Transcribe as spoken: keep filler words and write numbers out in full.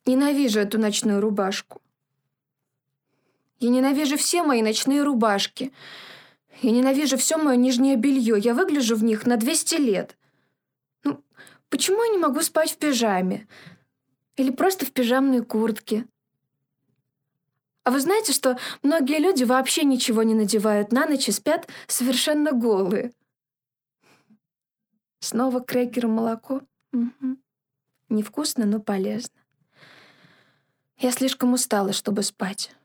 Ненавижу эту ночную рубашку. Я ненавижу все мои ночные рубашки. Я ненавижу все мое нижнее белье. Я выгляжу в них на двести лет. Ну, почему я не могу спать в пижаме? Или просто в пижамной куртке? А вы знаете, что многие люди вообще ничего не надевают на ночь и спят совершенно голые? Снова крекер и молоко? Мгм. Невкусно, но полезно. Я слишком устала, чтобы спать.